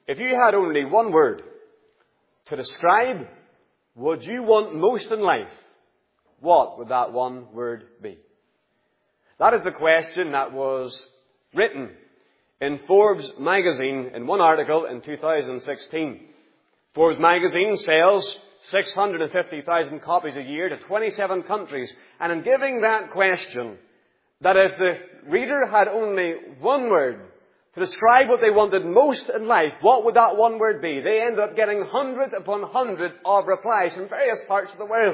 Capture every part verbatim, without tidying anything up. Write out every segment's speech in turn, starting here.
If you had only one word to describe what you want most in life, what would that one word be? That is the question that was written in Forbes magazine in one article in two thousand sixteen. Forbes magazine sells six hundred fifty thousand copies a year to twenty-seven countries. And in giving that question, that if the reader had only one word to describe what they wanted most in life, what would that one word be? They ended up getting hundreds upon hundreds of replies from various parts of the world.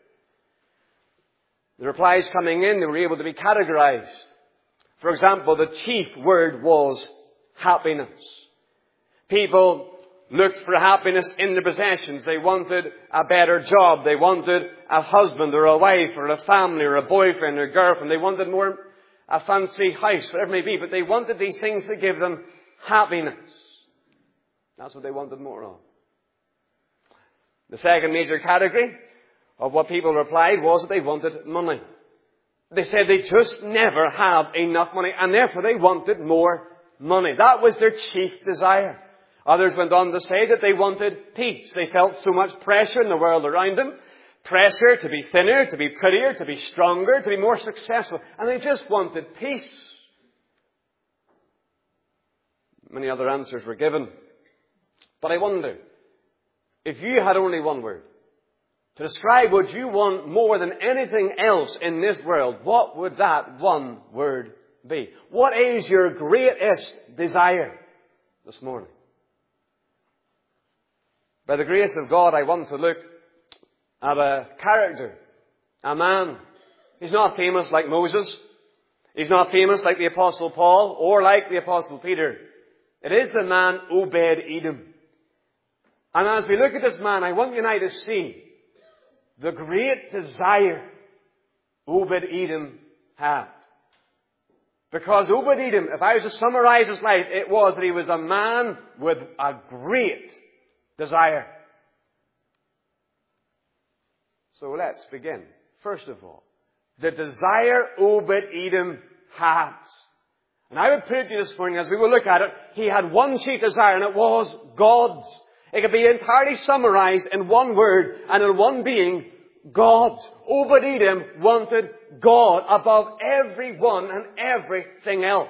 The replies coming in, they were able to be categorized. For example, the chief word was happiness. People looked for happiness in their possessions. They wanted a better job. They wanted a husband or a wife or a family or a boyfriend or a girlfriend. They wanted more, a fancy house, whatever it may be. But they wanted these things to give them happiness. That's what they wanted more of. The second major category of what people replied was that they wanted money. They said they just never have enough money, and therefore they wanted more money. That was their chief desire. Others went on to say that they wanted peace. They felt so much pressure in the world around them. Pressure to be thinner, to be prettier, to be stronger, to be more successful. And they just wanted peace. Many other answers were given. But I wonder, if you had only one word to describe what you want more than anything else in this world, what would that one word be? What is your greatest desire this morning? By the grace of God, I want to look at a character, a man. He's not famous like Moses. He's not famous like the Apostle Paul or like the Apostle Peter. It is the man Obed-Edom. And as we look at this man, I want you and I to see the great desire Obed-Edom had. Because Obed-Edom, if I was to summarize his life, it was that he was a man with a great desire. So let's begin. First of all, the desire Obed-Edom has. And I would put it to you this morning, as we will look at it, he had one chief desire, and it was God's. It could be entirely summarized in one word and in one being, God. Obed-Edom wanted God above everyone and everything else.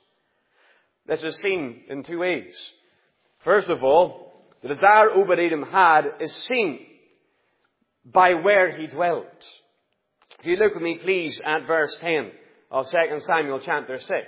This is seen in two ways. First of all, the desire Obed-Edom had is seen by where he dwelt. If you look with me, please, at verse ten of Second Samuel chapter six.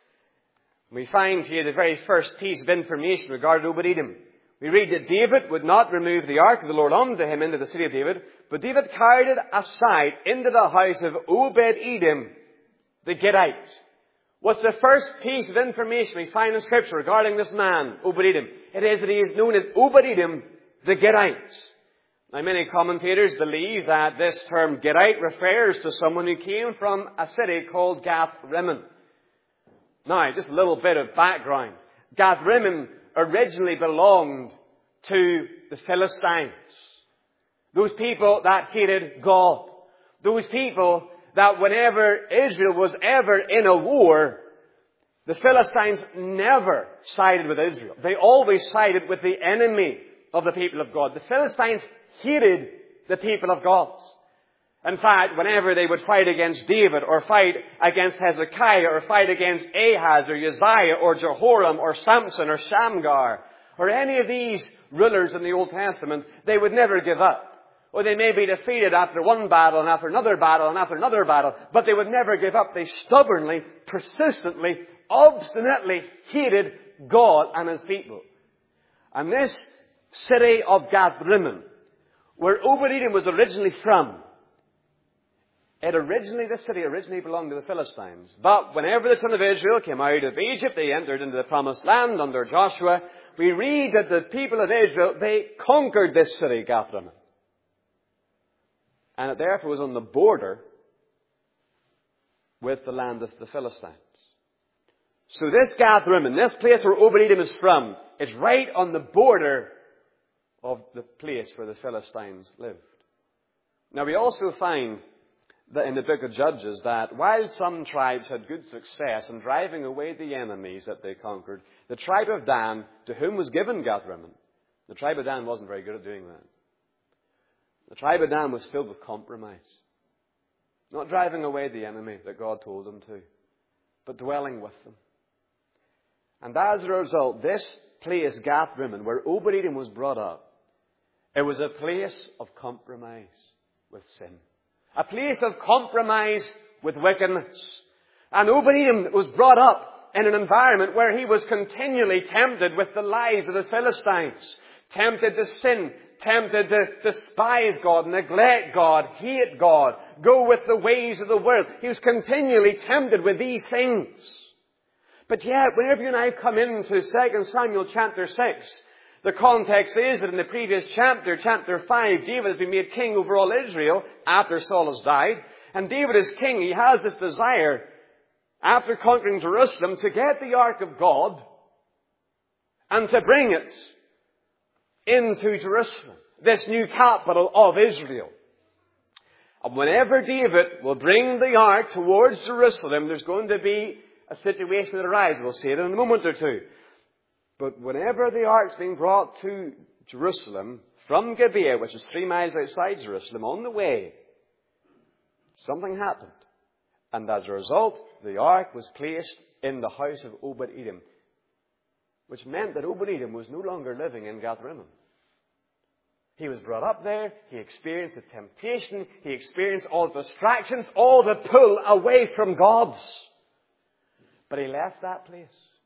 We find here the very first piece of information regarding Obed-Edom. We read that David would not remove the ark of the Lord unto him into the city of David, but David carried it aside into the house of Obed-Edom the Gittite. What's the first piece of information we find in Scripture regarding this man, Obed-Edom? It is that he is known as Obed-Edom the Gittite. Now, many commentators believe that this term Gittite refers to someone who came from a city called Gath-Rimmon. Now, just a little bit of background. Gath-Rimmon originally belonged to the Philistines. Those people that hated God. Those people that whenever Israel was ever in a war, the Philistines never sided with Israel. They always sided with the enemy of the people of God. The Philistines hated the people of God. In fact, whenever they would fight against David or fight against Hezekiah or fight against Ahaz or Uzziah or Jehoram or Samson or Shamgar or any of these rulers in the Old Testament, they would never give up. Or they may be defeated after one battle and after another battle and after another battle, but they would never give up. They stubbornly, persistently, obstinately hated God and His people. And this city of Gath-Rimmon, where Obed-Edom was originally from, It originally, this city originally belonged to the Philistines. But whenever the children of Israel came out of Egypt, they entered into the promised land under Joshua. We read that the people of Israel, they conquered this city, Gath-Rimmon. And it therefore was on the border with the land of the Philistines. So this Gath-Rimmon, this place where Obed-Edom is from, is right on the border of the place where the Philistines lived. Now we also find that in the book of Judges that while some tribes had good success in driving away the enemies that they conquered, the tribe of Dan, to whom was given Gath-Rimmon, the tribe of Dan wasn't very good at doing that. The tribe of Dan was filled with compromise. Not driving away the enemy that God told them to, but dwelling with them. And as a result, this place, Gath-Rimmon, where Obed-Edom was brought up, it was a place of compromise with sin. A place of compromise with wickedness. And Obed-Edom was brought up in an environment where he was continually tempted with the lies of the Philistines. Tempted to sin. Tempted to despise God, neglect God, hate God, go with the ways of the world. He was continually tempted with these things. But yet, whenever you and I come into Second Samuel chapter six, the context is that in the previous chapter, chapter five, David has been made king over all Israel after Saul has died. And David is king. He has this desire, after conquering Jerusalem, to get the Ark of God and to bring it into Jerusalem, this new capital of Israel. And whenever David will bring the Ark towards Jerusalem, there's going to be a situation that arises. We'll see it in a moment or two. But whenever the Ark's being brought to Jerusalem from Gibeah, which is three miles outside Jerusalem, on the way, something happened. And as a result, the Ark was placed in the house of Obed-Edom, which meant that Obed-Edom was no longer living in Gath-Rimmon. He was brought up there. He experienced the temptation. He experienced all the distractions, all the pull away from God's. But he left that place.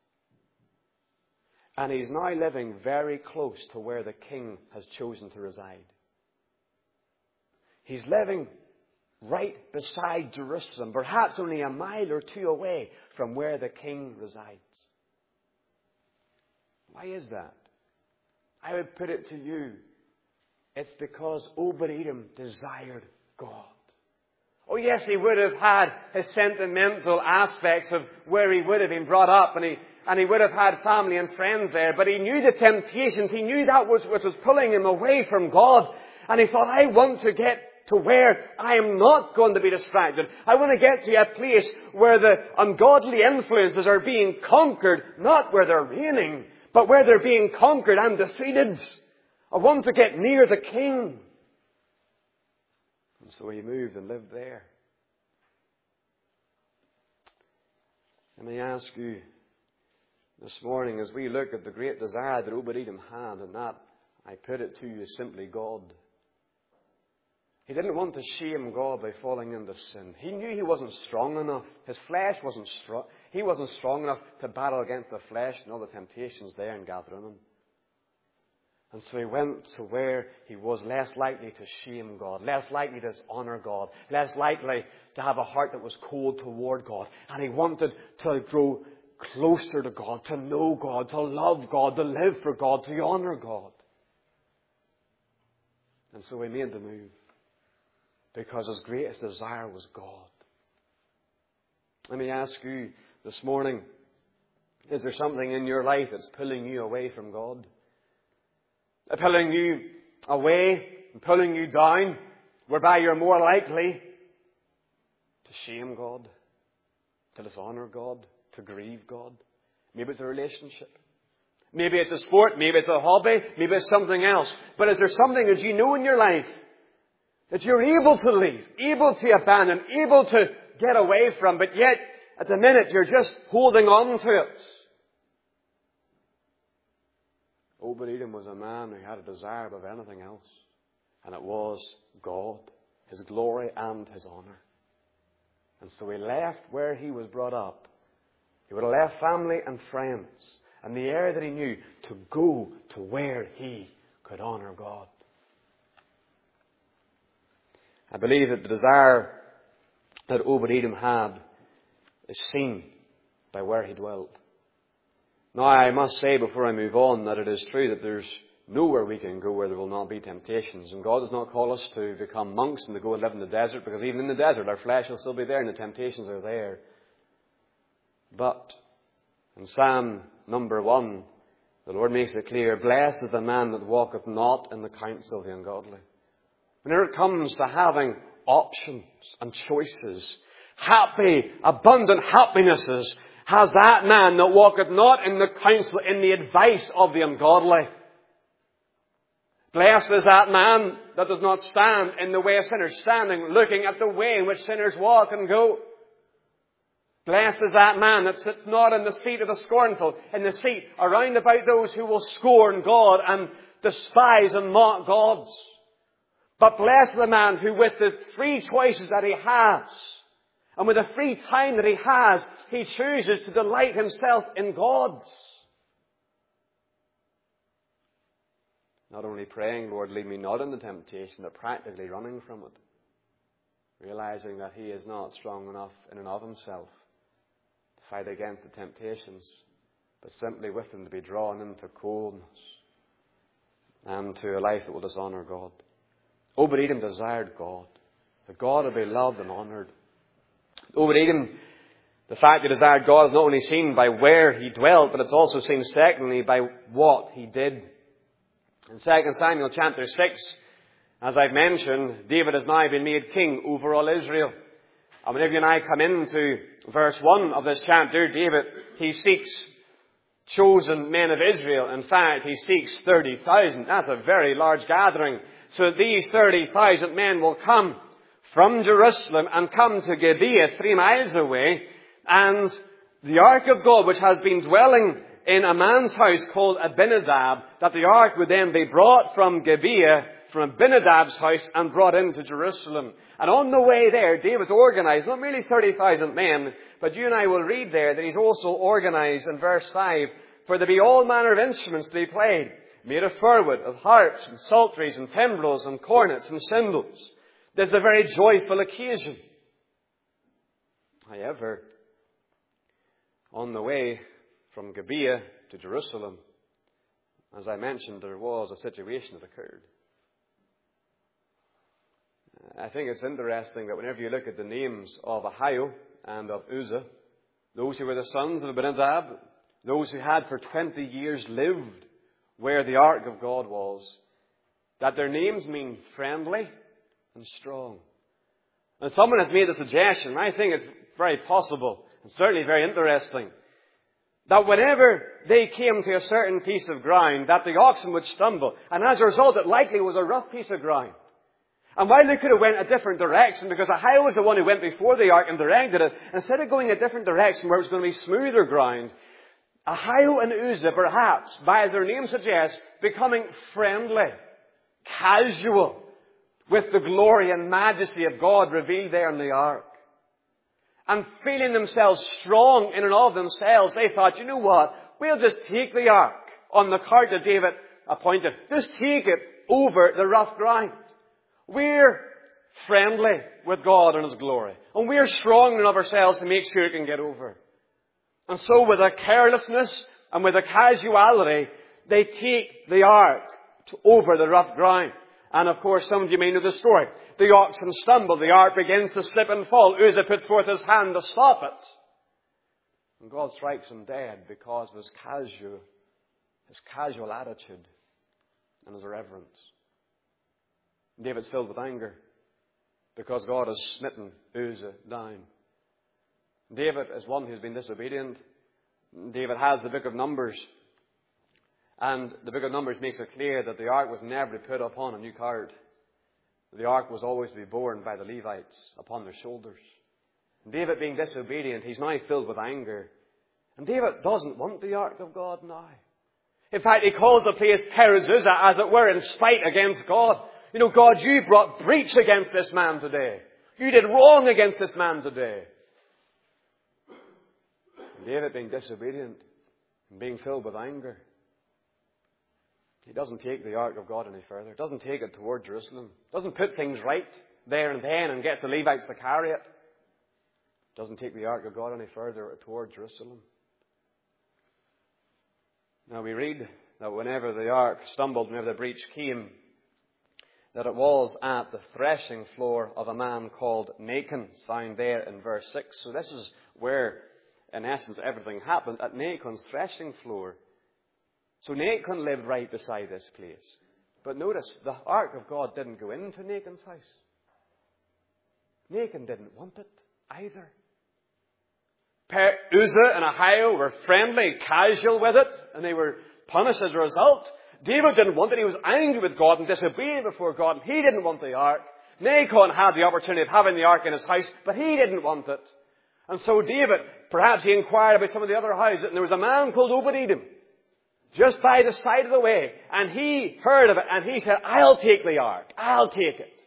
And he's now living very close to where the king has chosen to reside. He's living right beside Jerusalem, perhaps only a mile or two away from where the king resides. Why is that? I would put it to you, it's because Obed-Edom desired God. Oh yes, he would have had his sentimental aspects of where he would have been brought up, and he, and he would have had family and friends there, but he knew the temptations, he knew that was what was pulling him away from God, and he thought, I want to get to where I am not going to be distracted. I want to get to a place where the ungodly influences are being conquered, not where they're reigning, but where they're being conquered and defeated. I want to get near the king. And so he moved and lived there. Let me ask you this morning, as we look at the great desire that Obed-Edom had, and that, I put it to you, is simply God. He didn't want to shame God by falling into sin. He knew he wasn't strong enough. His flesh wasn't strong. He wasn't strong enough to battle against the flesh and all the temptations there in Gath-Rimmon. And so he went to where he was less likely to shame God, less likely to dishonor God, less likely to have a heart that was cold toward God. And he wanted to grow closer to God, to know God, to love God, to live for God, to honor God. And so he made the move, because his greatest desire was God. Let me ask you this morning, is there something in your life that's pulling you away from God? Pulling you away and pulling you down, whereby you're more likely to shame God, to dishonor God, to grieve God. Maybe it's a relationship. Maybe it's a sport. Maybe it's a hobby. Maybe it's something else. But is there something that you know in your life that you're able to leave, able to abandon, able to get away from, but yet at the minute you're just holding on to it? Obed-Edom was a man who had a desire above anything else, and it was God, His glory and His honor. And so he left where he was brought up. He would have left family and friends and the area that he knew to go to where he could honor God. I believe that the desire that Obed-Edom had is seen by where he dwelt. Now, I must say before I move on that it is true that there's nowhere we can go where there will not be temptations. And God does not call us to become monks and to go and live in the desert, because even in the desert our flesh will still be there and the temptations are there. But in Psalm number one, the Lord makes it clear, blessed is the man that walketh not in the counsel of the ungodly. Whenever it comes to having options and choices. Happy, abundant happinesses has that man that walketh not in the counsel, in the advice of the ungodly. Blessed is that man that does not stand in the way of sinners, standing, looking at the way in which sinners walk and go. Blessed is that man that sits not in the seat of the scornful, in the seat around about those who will scorn God and despise and mock gods. But blessed is the man who, with the free choices that he has, and with the free time that he has, he chooses to delight himself in God. Not only praying, Lord, lead me not into temptation, but practically running from it. Realizing that he is not strong enough in and of himself to fight against the temptations, but simply with them to be drawn into coldness and to a life that will dishonour God. Obed-Edom desired God, that God would be loved and honoured. Obed-Edom, the fact he desired God is not only seen by where he dwelt, but it's also seen secondly by what he did. In Second Samuel chapter six, as I've mentioned, David has now been made king over all Israel. And whenever you and I come into verse one of this chapter, David, he seeks chosen men of Israel. In fact, he seeks thirty thousand. That's a very large gathering. So these thirty thousand men will come from Jerusalem and come to Gibeah, three miles away. And the ark of God, which has been dwelling in a man's house called Abinadab, that the ark would then be brought from Gibeah, from Abinadab's house, and brought into Jerusalem. And on the way there, David's organized not merely thirty thousand men, but you and I will read there that he's also organized in verse five, for there be all manner of instruments to be played, made of fir wood, of harps and psalteries and timbrels and cornets and cymbals. This is a very joyful occasion. However, on the way from Gibeah to Jerusalem, as I mentioned, there was a situation that occurred. I think it's interesting that whenever you look at the names of Ahio and of Uzzah, those who were the sons of Abinadab, those who had for twenty years lived where the ark of God was, that their names mean friendly and strong. And someone has made a suggestion, and I think it's very possible, and certainly very interesting, that whenever they came to a certain piece of ground, that the oxen would stumble, and as a result it likely was a rough piece of ground. And while they could have went a different direction, because Ahio was the one who went before the ark and directed it, instead of going a different direction where it was going to be smoother ground, Ahio and Uzzah, perhaps, by as their name suggests, becoming friendly, casual, with the glory and majesty of God revealed there in the ark. And feeling themselves strong in and of themselves, they thought, you know what, we'll just take the ark on the cart that David appointed. Just take it over the rough ground. We're friendly with God and His glory. And we're strong in and of ourselves to make sure it can get over. And so with a carelessness and with a casuality, they take the ark to over the rough ground. And of course, some of you may know the story. The oxen stumble, the ark begins to slip and fall. Uzzah puts forth his hand to stop it. And God strikes him dead because of his casual, his casual attitude and his irreverence. David's filled with anger because God has smitten Uzzah down. David is one who's been disobedient. David has the book of Numbers. And the book of Numbers makes it clear that the ark was never to be put upon a new cart. The ark was always to be borne by the Levites upon their shoulders. And David being disobedient, he's now filled with anger. And David doesn't want the ark of God now. In fact, he calls the place Perazuzah, as it were, in spite against God. You know, God, you brought breach against this man today. You did wrong against this man today. And David being disobedient and being filled with anger, he doesn't take the ark of God any further. Doesn't take it toward Jerusalem. Doesn't put things right there and then and gets the Levites to carry it. Doesn't take the ark of God any further toward Jerusalem. Now we read that whenever the ark stumbled, whenever the breach came, that it was at the threshing floor of a man called Nachon, found there in verse six. So this is where, in essence, everything happened, at Nachon's threshing floor. So Nachon lived right beside this place. But notice, the ark of God didn't go into Nachon's house. Nachan didn't want it either. Uzzah and Ahio were friendly, casual with it, and they were punished as a result. David didn't want it. He was angry with God and disobedient before God, and he didn't want the ark. Nachan had the opportunity of having the ark in his house, but he didn't want it. And so David, perhaps he inquired about some of the other houses, and there was a man called Obed-Edom, just by the side of the way, and he heard of it, and he said, I'll take the ark. I'll take it.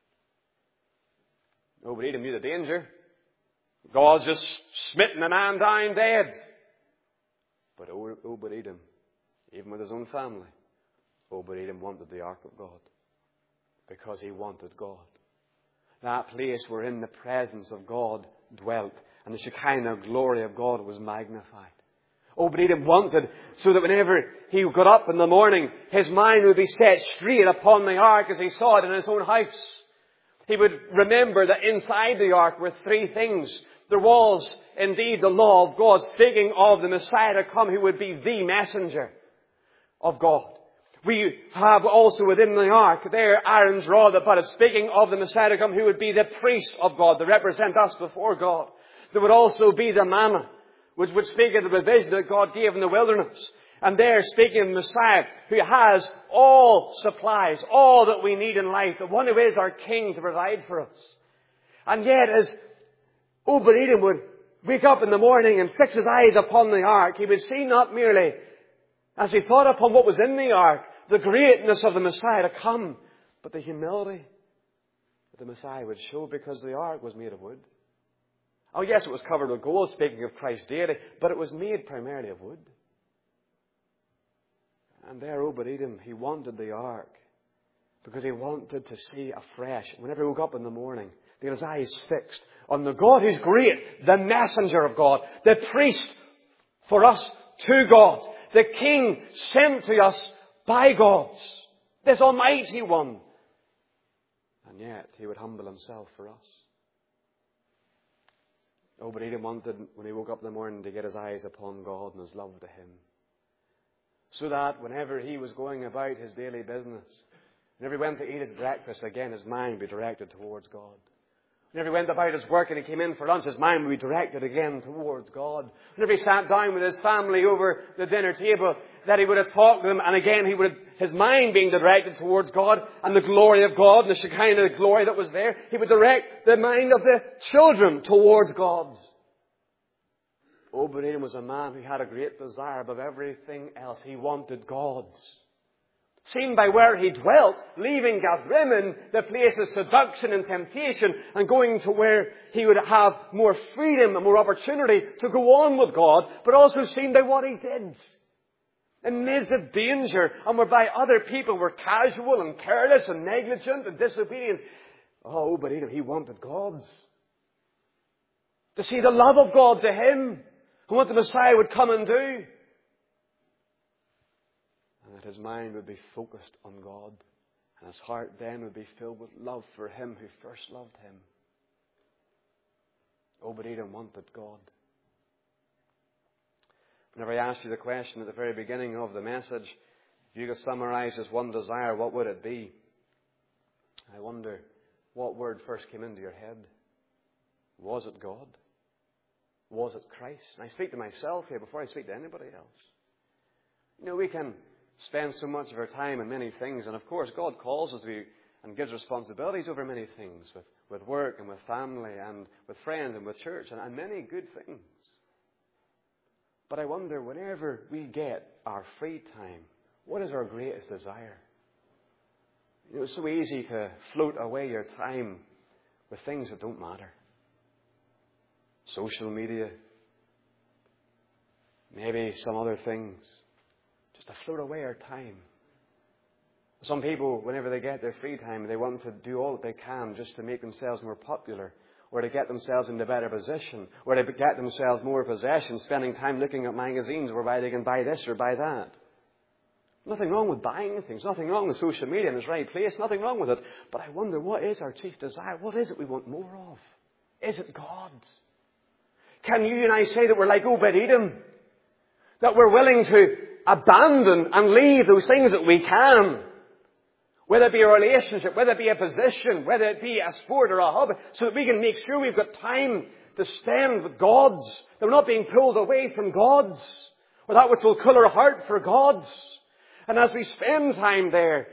Obed-Edom knew the danger. God's just smitten the man down dead. But Obed-Edom, even with his own family, Obed-Edom wanted the ark of God. Because he wanted God. That place wherein the presence of God dwelt. And the Shekinah glory of God was magnified. Obed-Edom wanted so that whenever he got up in the morning, his mind would be set straight upon the ark as he saw it in his own house. He would remember that inside the ark were three things. There was indeed the law of God, speaking of the Messiah to come who would be the messenger of God. We have also within the ark there Aaron's rod that budded, speaking of the Messiah to come who would be the priest of God, to represent us before God. There would also be the manna, which would speak of the provision that God gave in the wilderness. And there, speaking of the Messiah, who has all supplies, all that we need in life, the one who is our King to provide for us. And yet, as Obed-Edom would wake up in the morning and fix his eyes upon the ark, he would see not merely, as he thought upon what was in the ark, the greatness of the Messiah to come, but the humility that the Messiah would show, because the ark was made of wood. Oh yes, it was covered with gold, speaking of Christ's deity, but it was made primarily of wood. And there Obed-Edom, he wanted the ark because he wanted to see afresh, whenever he woke up in the morning, to get his eyes fixed on the God who's great, the messenger of God, the priest for us to God, the King sent to us by God, this Almighty One. And yet he would humble himself for us. Obed-Edom wanted, when he woke up in the morning, to get his eyes upon God and his love to Him. So that whenever he was going about his daily business, whenever he went to eat his breakfast, again his mind would be directed towards God. Whenever he went about his work and he came in for lunch, his mind would be directed again towards God. Whenever he sat down with his family over the dinner table, that he would have talked to them, and again he would have, his mind being directed towards God and the glory of God and the Shekinah glory that was there, he would direct the mind of the children towards God. Obed-Edom was a man who had a great desire above everything else. He wanted God. Seen by where he dwelt, leaving Gathrimmon, the place of seduction and temptation, and going to where he would have more freedom and more opportunity to go on with God, but also seen by what he did. In midst of danger, and whereby other people were casual and careless and negligent and disobedient. Oh, Obed-Edom, he wanted God. To see the love of God to him, and what the Messiah would come and do. And that his mind would be focused on God. And his heart then would be filled with love for Him who first loved him. Obed-Edom wanted God. Whenever I asked you the question at the very beginning of the message, if you could summarize as one desire, what would it be? I wonder what word first came into your head. Was it God? Was it Christ? And I speak to myself here before I speak to anybody else. You know, we can spend so much of our time in many things, and of course God calls us to be, and gives responsibilities over many things, with, with work and with family and with friends and with church and, and many good things. But I wonder, whenever we get our free time, what is our greatest desire? You know, it's so easy to float away your time with things that don't matter. Social media, maybe some other things, just to float away our time. Some people, whenever they get their free time, they want to do all that they can just to make themselves more popular, or to get themselves into a better position, or to get themselves more possessions, spending time looking at magazines whereby they can buy this or buy that. Nothing wrong with buying things, nothing wrong with social media in its right place, nothing wrong with it. But I wonder, what is our chief desire? What is it we want more of? Is it God? Can you and I say that we're like Obed-Edom? That we're willing to abandon and leave those things that we can? Whether it be a relationship, whether it be a position, whether it be a sport or a hobby, so that we can make sure we've got time to spend with God's, that we're not being pulled away from God's, or that which will cool our heart for God's. And as we spend time there,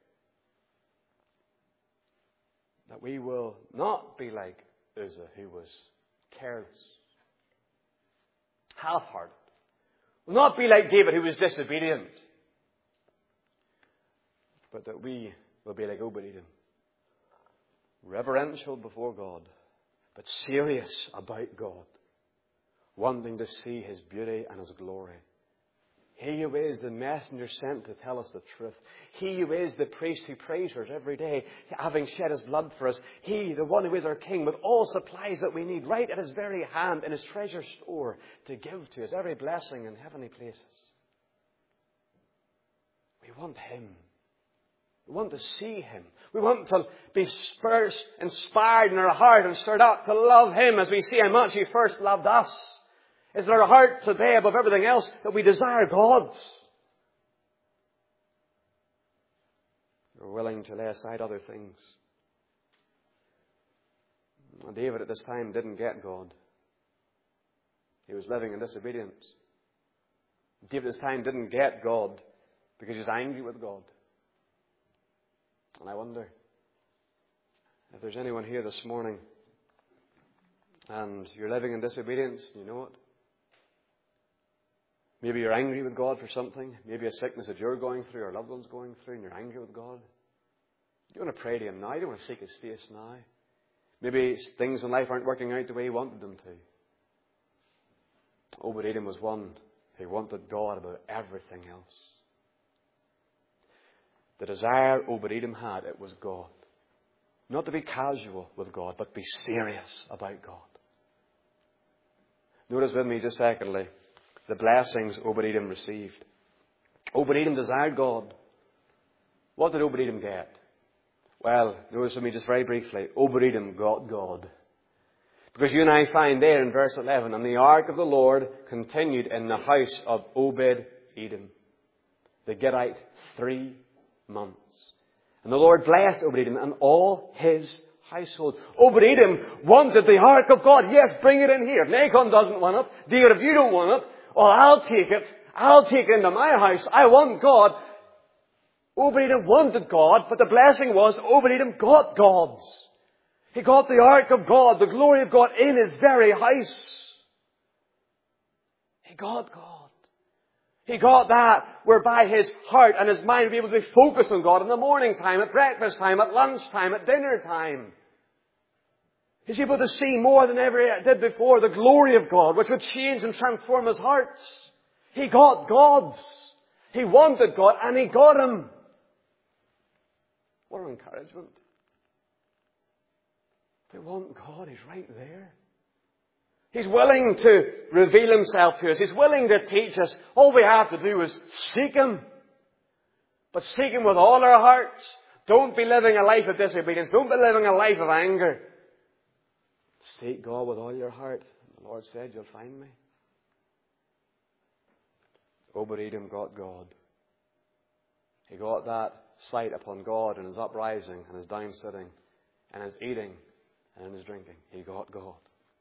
that we will not be like Uzzah, who was careless, half-hearted. We'll not be like David, who was disobedient. But that we will be like Obed-Edom, reverential before God, but serious about God, wanting to see His beauty and His glory. He who is the messenger sent to tell us the truth. He who is the priest who prays for us every day, having shed His blood for us. He, the one who is our King, with all supplies that we need, right at His very hand, in His treasure store, to give to us every blessing in heavenly places. We want Him. We want to see Him. We want to be spurs, inspired in our heart and stirred up to love Him as we see how much He first loved us. Is our heart today above everything else that we desire God? We're willing to lay aside other things. Well, David at this time didn't get God. He was living in disobedience. David at this time didn't get God because he was angry with God. And I wonder if there's anyone here this morning and you're living in disobedience, you know it. Maybe you're angry with God for something. Maybe a sickness that you're going through or loved one's going through and you're angry with God. You want to pray to Him now. You don't want to seek His face now. Maybe things in life aren't working out the way you wanted them to. Obed-Edom was one who wanted God above everything else. The desire Obed-Edom had, it was God. Not to be casual with God, but be serious about God. Notice with me just secondly, the blessings Obed-Edom received. Obed-Edom desired God. What did Obed-Edom get? Well, notice with me just very briefly, Obed-Edom got God. Because you and I find there in verse eleven, and the ark of the Lord continued in the house of Obed-Edom, the Gittite, three months. And the Lord blessed Obed-Edom and all his household. Obed-Edom wanted the ark of God. Yes, bring it in here. Nacon doesn't want it. David, if you don't want it, well, I'll take it. I'll take it into my house. I want God. Obed-Edom wanted God, but the blessing was Obed-Edom got God's. He got the ark of God, the glory of God in his very house. He got God. He got that whereby his heart and his mind would be able to be focused on God in the morning time, at breakfast time, at lunch time, at dinner time. He's able to see more than ever he did before the glory of God, which would change and transform his heart. He got God's. He wanted God and he got Him. What an encouragement. If we want God, He's right there. He's willing to reveal Himself to us. He's willing to teach us. All we have to do is seek Him. But seek Him with all our hearts. Don't be living a life of disobedience. Don't be living a life of anger. Seek God with all your heart. The Lord said, you'll find me. Obed-Edom got God. He got that sight upon God in his uprising and his down sitting and his eating and in his drinking. He got God.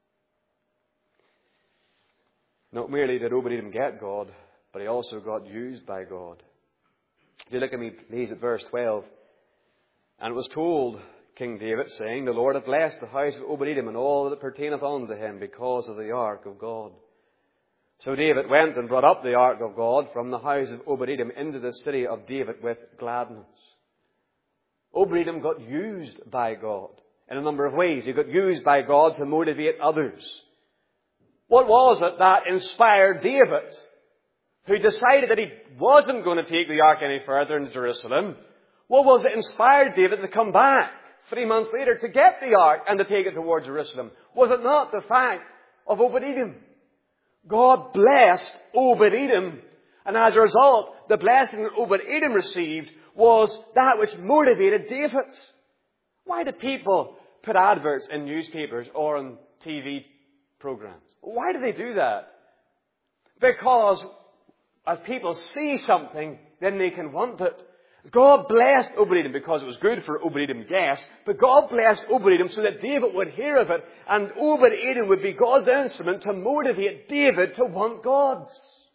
Not merely did Obed-Edom get God, but he also got used by God. If you look at me, please, at verse twelve. And it was told King David, saying, the Lord hath blessed the house of Obed-Edom and all that pertaineth unto him because of the ark of God. So David went and brought up the ark of God from the house of Obed-Edom into the city of David with gladness. Obed-Edom got used by God in a number of ways. He got used by God to motivate others. What was it that inspired David, who decided that he wasn't going to take the ark any further into Jerusalem? What was it inspired David to come back three months later to get the ark and to take it towards Jerusalem? Was it not the fact of Obed-Edom? God blessed Obed-Edom, and as a result, the blessing that Obed-Edom received was that which motivated David. Why do people put adverts in newspapers or on T V programs? Why do they do that? Because as people see something, then they can want it. God blessed Obed-Edom because it was good for Obed-Edom, yes, but God blessed Obed-Edom so that David would hear of it, and Obed-Edom would be God's instrument to motivate David to want God's.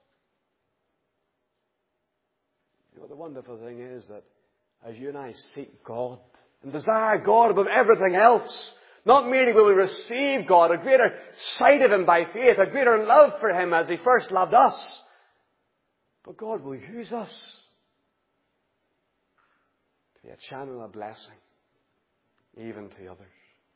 You know, the wonderful thing is that as you and I seek God and desire God above everything else, not merely will we receive God, a greater sight of Him by faith, a greater love for Him as He first loved us, but God will use us to be a channel of blessing, even to others.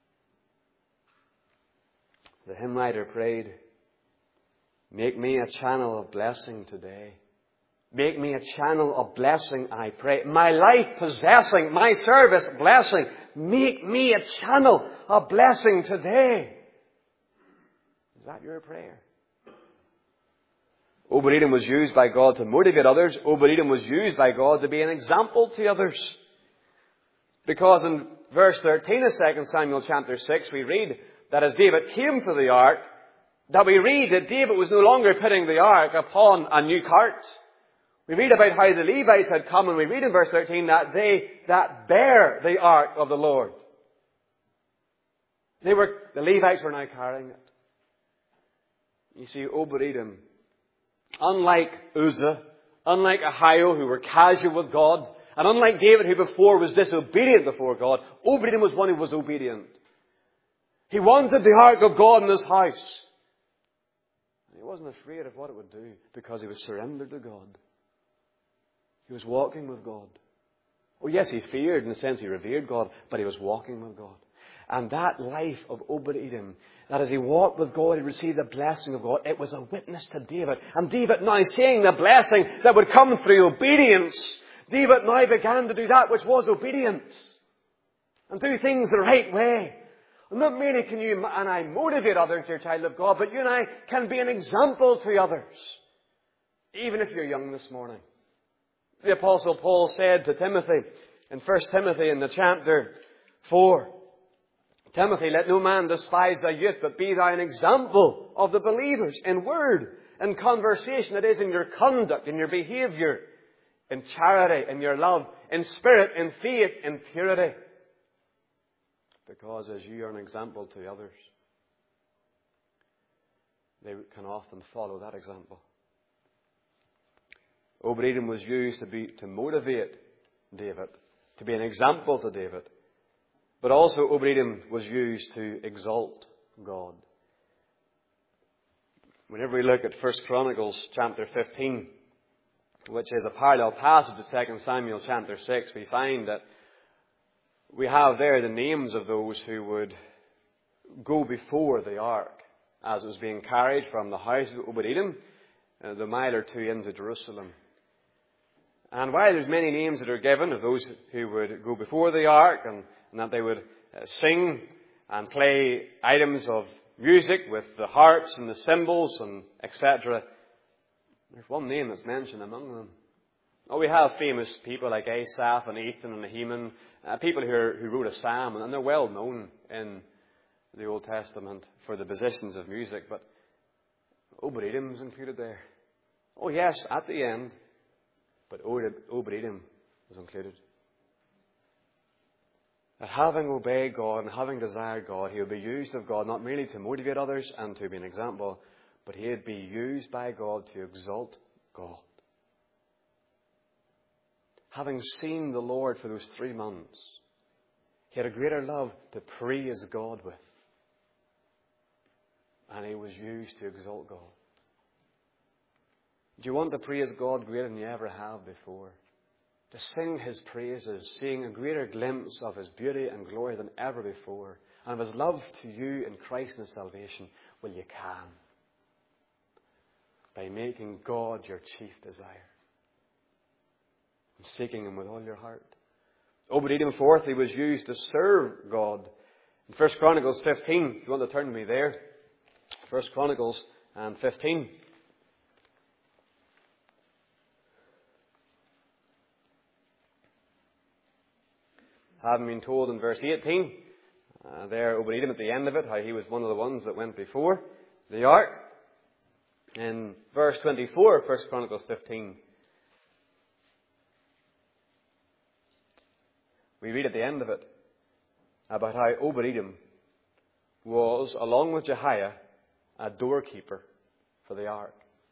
The hymn writer prayed, "Make me a channel of blessing today. Make me a channel of blessing, I pray. My life possessing, my service blessing. Make me a channel of blessing today." Is that your prayer? Obed-Edom was used by God to motivate others. Obed-Edom was used by God to be an example to others. Because in verse thirteen of Second Samuel chapter six, we read that as David came for the ark, that we read that David was no longer putting the ark upon a new cart. We read about how the Levites had come, and we read in verse thirteen that they that bear the ark of the Lord. They were, the Levites were now carrying it. You see, Obed-Edom, unlike Uzzah, unlike Ahio, who were casual with God, and unlike David, who before was disobedient before God, Obed-Edom was one who was obedient. He wanted the ark of God in his house. He wasn't afraid of what it would do because he was surrendered to God. He was walking with God. Oh yes, he feared in the sense he revered God, but he was walking with God. And that life of Obed-Edom, that as he walked with God, he received the blessing of God, it was a witness to David. And David now, seeing the blessing that would come through obedience, David now began to do that which was obedience. And do things the right way. And not merely can you and I motivate others, dear child of God, but you and I can be an example to others. Even if you're young this morning. The Apostle Paul said to Timothy in First Timothy in the chapter four, "Timothy, let no man despise thy youth, but be thou an example of the believers in word, in conversation, that is, in your conduct, in your behaviour, in charity, in your love, in spirit, in faith, in purity." Because as you are an example to others, they can often follow that example. Obed-Edom was used to be, to motivate David, to be an example to David. But also Obed-Edom was used to exalt God. Whenever we look at First Chronicles chapter fifteen, which is a parallel passage to Second Samuel chapter six, we find that we have there the names of those who would go before the ark as it was being carried from the house of Obed-Edom, uh, the mile or two into Jerusalem. And while there's many names that are given of those who would go before the ark, and, and that they would uh, sing and play items of music with the harps and the cymbals and et cetera, there's one name that's mentioned among them. Oh, we have famous people like Asaph and Ethan and Heman, uh, people who, are, who wrote a psalm, and they're well known in the Old Testament for the positions of music, but Obed-Edom is included there. Oh yes, at the end, but Obed-Edom was included. That having obeyed God and having desired God, he would be used of God not merely to motivate others and to be an example, but he would be used by God to exalt God. Having seen the Lord for those three months, he had a greater love to praise God with. And he was used to exalt God. Do you want to praise God greater than you ever have before? To sing his praises, seeing a greater glimpse of his beauty and glory than ever before, and of his love to you in Christ and his salvation? Well, you can. By making God your chief desire. And seeking him with all your heart. Obed-Edom, fourth, he was used to serve God. In First Chronicles fifteen, if you want to turn to me there. First Chronicles and fifteen. Having been told in verse eighteen, uh, there Obed-Edom at the end of it, how he was one of the ones that went before the ark. In verse twenty-four of First Chronicles fifteen, we read at the end of it about how Obed-Edom was, along with Jehiah, a doorkeeper for the ark.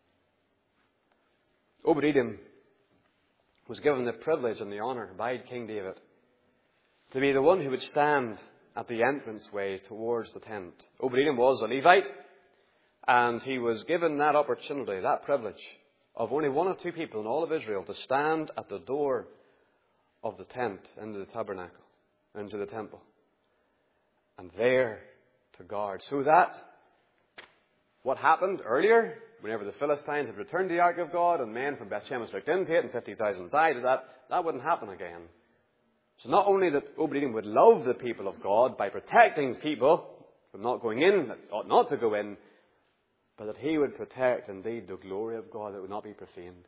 Obed-Edom was given the privilege and the honour by King David to be the one who would stand at the entranceway towards the tent. Obed-Edom was a Levite, and he was given that opportunity, that privilege, of only one or two people in all of Israel to stand at the door of the tent into the tabernacle, into the temple, and there to guard. So that what happened earlier, whenever the Philistines had returned the Ark of God and men from Bethshemesh looked into it and fifty thousand died, that, that wouldn't happen again. So not only that Obed-Edom would love the people of God by protecting people from not going in, that ought not to go in, but that he would protect indeed the glory of God that would not be profaned.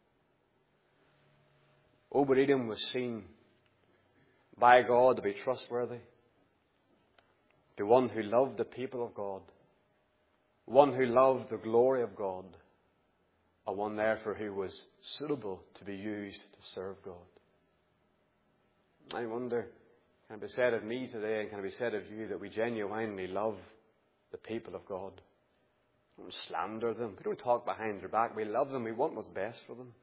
Obed-Edom was seen by God to be trustworthy, the one who loved the people of God, one who loved the glory of God, and one therefore who was suitable to be used to serve God. I wonder, can it be said of me today, and can it be said of you, that we genuinely love the people of God? We don't slander them. We don't talk behind their back. We love them. We want what's best for them.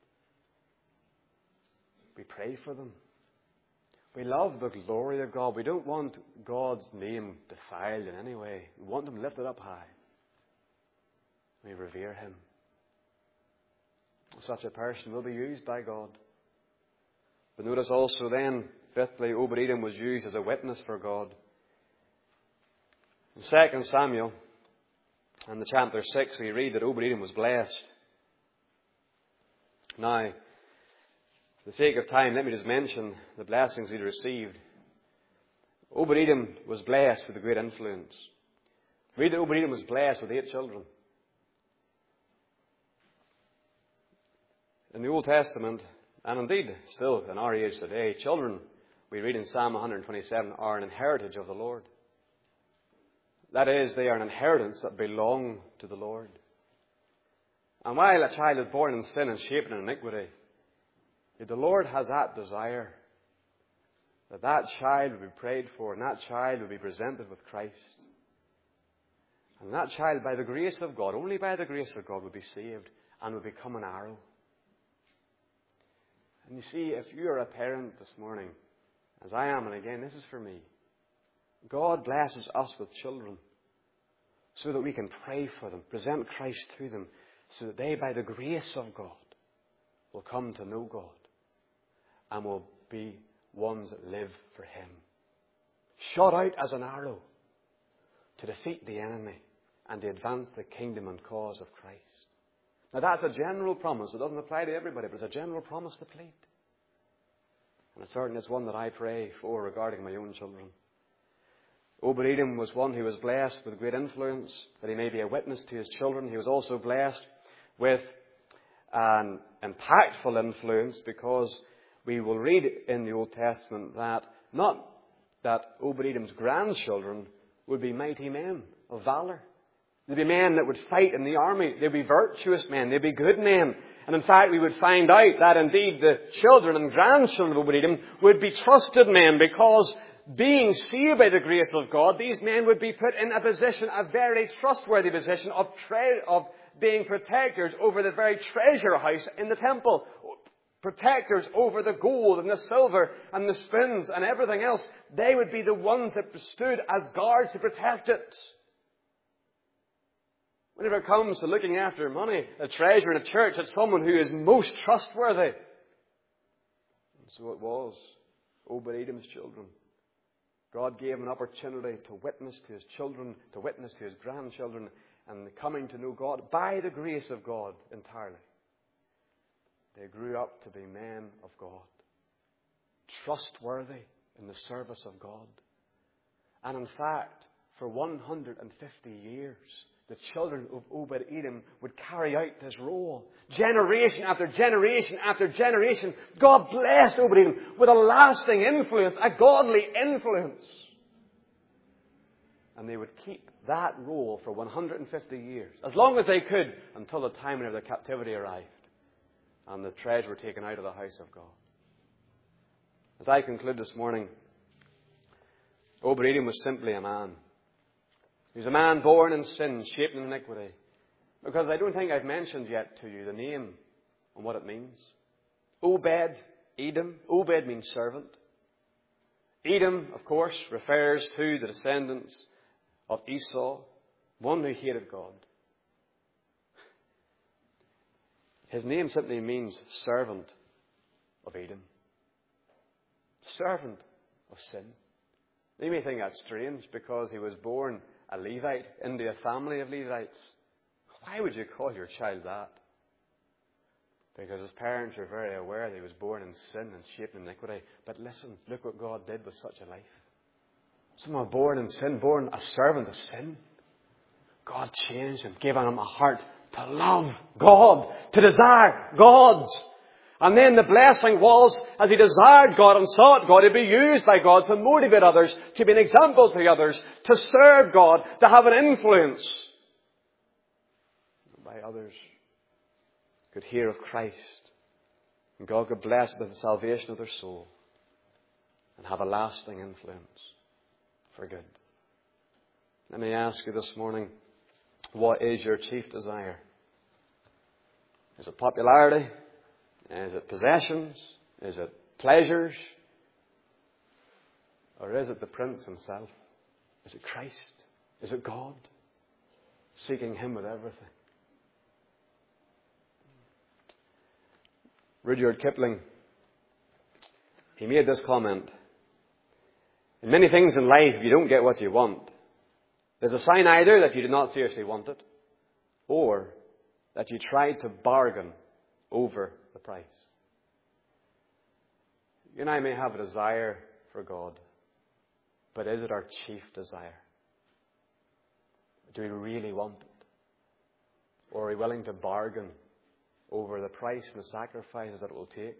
We pray for them. We love the glory of God. We don't want God's name defiled in any way. We want Him lifted up high. We revere Him. Such a person will be used by God. But notice also then, fifthly, Obed-Edom was used as a witness for God. In Second Samuel, in the chapter six, we read that Obed-Edom was blessed. Now, for the sake of time, let me just mention the blessings he received. Obed-Edom was blessed with a great influence. We read that Obed-Edom was blessed with eight children. In the Old Testament, and indeed still in our age today, children, we read in Psalm one twenty-seven, are an heritage of the Lord. That is, they are an inheritance that belong to the Lord. And while a child is born in sin and shaped in iniquity, the Lord has that desire that that child will be prayed for, and that child will be presented with Christ. And that child, by the grace of God, only by the grace of God, will be saved and will become an arrow. And you see, if you are a parent this morning, as I am, and again, this is for me, God blesses us with children so that we can pray for them, present Christ to them, so that they, by the grace of God, will come to know God and will be ones that live for Him. Shot out as an arrow to defeat the enemy and to advance the kingdom and cause of Christ. Now that's a general promise. It doesn't apply to everybody, but it's a general promise to plead. And it's certainly it's one that I pray for regarding my own children. Obed-Edom was one who was blessed with great influence, that he may be a witness to his children. He was also blessed with an impactful influence, because we will read in the Old Testament that not that Obed-Edom's grandchildren would be mighty men of valor. They'd be men that would fight in the army. They'd be virtuous men. They'd be good men. And in fact, we would find out that indeed the children and grandchildren of Obed-Edom would be trusted men, because being saved by the grace of God, these men would be put in a position, a very trustworthy position of, tre- of being protectors over the very treasure house in the temple. Protectors over the gold and the silver and the spoons and everything else. They would be the ones that stood as guards to protect it. Whenever it comes to looking after money, a treasure in a church, it's someone who is most trustworthy. And so it was Obed-Edom's children. God gave him an opportunity to witness to his children, to witness to his grandchildren, and coming to know God by the grace of God entirely. They grew up to be men of God, trustworthy in the service of God. And in fact, for one hundred fifty years, the children of Obed-Edom would carry out this role. Generation after generation after generation, God blessed Obed-Edom with a lasting influence, a godly influence. And they would keep that role for one hundred fifty years, as long as they could, until the time when their captivity arrived and the treasure were taken out of the house of God. As I conclude this morning, Obed-Edom was simply a man. He was a man born in sin, shaped in iniquity. Because I don't think I've mentioned yet to you the name and what it means. Obed-Edom. Obed means servant. Edom, of course, refers to the descendants of Esau, one who hated God. His name simply means servant of Edom. Servant of sin. You may think that's strange because he was born a Levite into a family of Levites. Why would you call your child that? Because his parents were very aware that he was born in sin and shaped in iniquity. But listen, look what God did with such a life. Someone born in sin, born a servant of sin. God changed him, gave him a heart to love God, to desire God's. And then the blessing was, as he desired God and sought God, to be used by God to motivate others, to be an example to others, to serve God, to have an influence. By others could hear of Christ. And God could bless the salvation of their soul and have a lasting influence for good. Let me ask you this morning, what is your chief desire? Is it popularity? Is it possessions? Is it pleasures? Or is it the Prince himself? Is it Christ? Is it God? Seeking him with everything. Rudyard Kipling, he made this comment. In many things in life, if you don't get what you want, there's a sign either that you did not seriously want it, or that you tried to bargain over the price. You and I may have a desire for God, but is it our chief desire? Do we really want it? Or are we willing to bargain over the price and the sacrifices that it will take?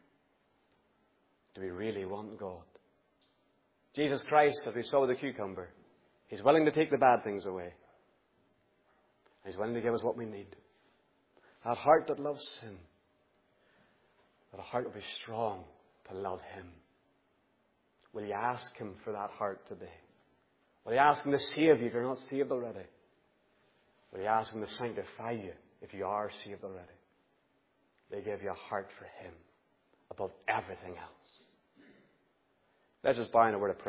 Do we really want God? Jesus Christ, as we saw with the cucumber, He's willing to take the bad things away. He's willing to give us what we need. That heart that loves sin, that heart will be strong to love Him. Will you ask Him for that heart today? Will you ask Him to save you if you're not saved already? Will you ask Him to sanctify you if you are saved already? They give you a heart for Him above everything else. Let's just bow in a word of prayer.